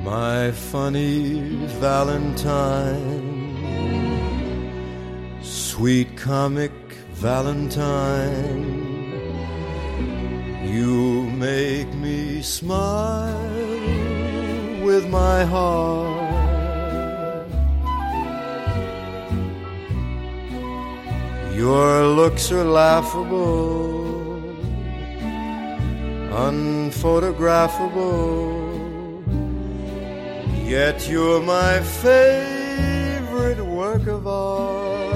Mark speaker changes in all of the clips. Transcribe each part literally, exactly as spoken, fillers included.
Speaker 1: My funny Valentine, sweet comic Valentine, you make me smile with my heart. Your looks are laughable, unphotographable, yet you're my favorite work of art.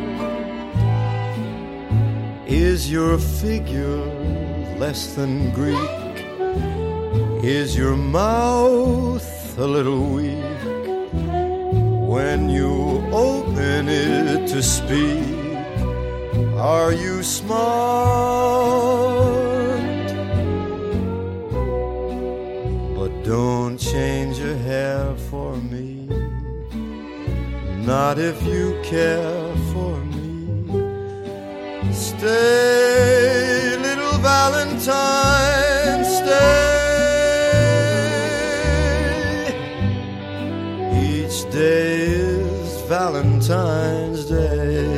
Speaker 1: Is your figure less than Greek? Is your mouth a little weak when you open it to speak? Are you smart? But don't change your hair for me, not if you care for me. Stay, little Valentine, stay. Each day is Valentine's Day.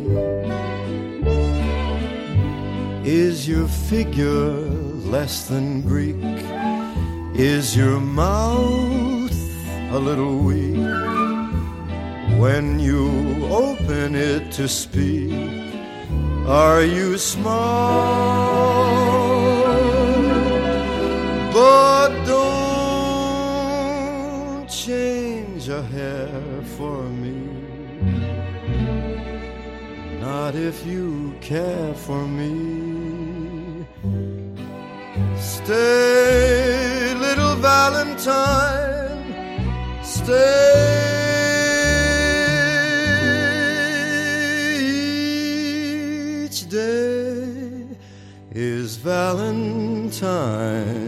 Speaker 1: Is your figure less than Greek? Is your mouth a little weak when you open it to speak? Are you smart? But don't change a hair for me, not if you care for me. Stay, little Valentine, stay. Each day is Valentine's